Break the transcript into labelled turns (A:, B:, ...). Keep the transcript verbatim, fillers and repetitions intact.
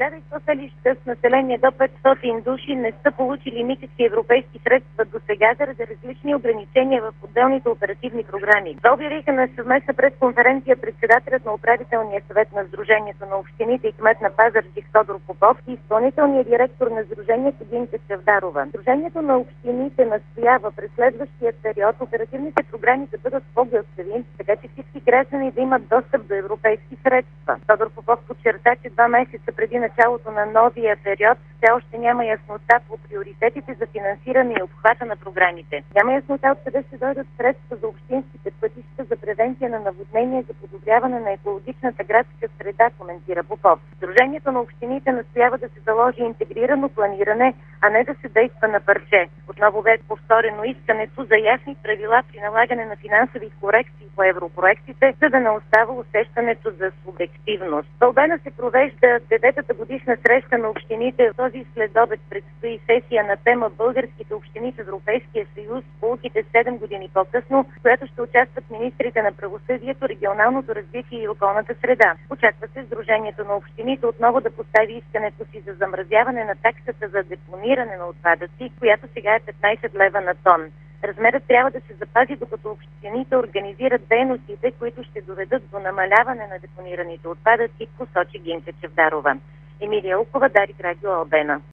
A: хиляда и сто селища с население до петстотин души не са получили никакви европейски средства до сега заради различни ограничения в отделните оперативни програми. Това обявиха на съвместна пресконференция председателят на управителния съвет на Сдружението на общините и кмет на Пазарджик Тодор Попов и изпълнителният директор на Сдружението Гинка Чавдарова. Сдружението на общините настоява през следващия период оперативните програми да бъдат по-гъвкави, така че всички граждани да имат достъп до европейски средства. Тодор Попов подчерта, че два месеца преди началото на новия период все още няма яснота по приоритетите за финансиране и обхвата на програмите. Няма яснота откъде ще дойдат средства за общинските пътища, за превенция на наводнения, за подобряване на екологичната градска среда, коментира Попов. Сдружението на общините настоява да се заложи интегрирано планиране, а не да се действа на парче. Отново бе повторено искането за ясни правила при налагане на финансови корекции по европроектите, за да не остава усещането за субективност. В Албена се провежда деветата годишна среща на общините. Този следобед предстои сесия на тема Българските общини в Европейския съюз, полуките седем години по-късно, в която ще участват министрите на правосъдието, регионалното развитие и околната среда. Очаква се Сдружението на общините отново да постави искането си за замразяване на таксата за депониране на отпадъци, която сега е петнайсет лева на тон. Размерът трябва да се запази, докато общините организират дейностите, които ще доведат до намаляване на депонираните отпадъци, посочи Гинка Чавдарова. Емилия Укова, Дарик, Радио Албена.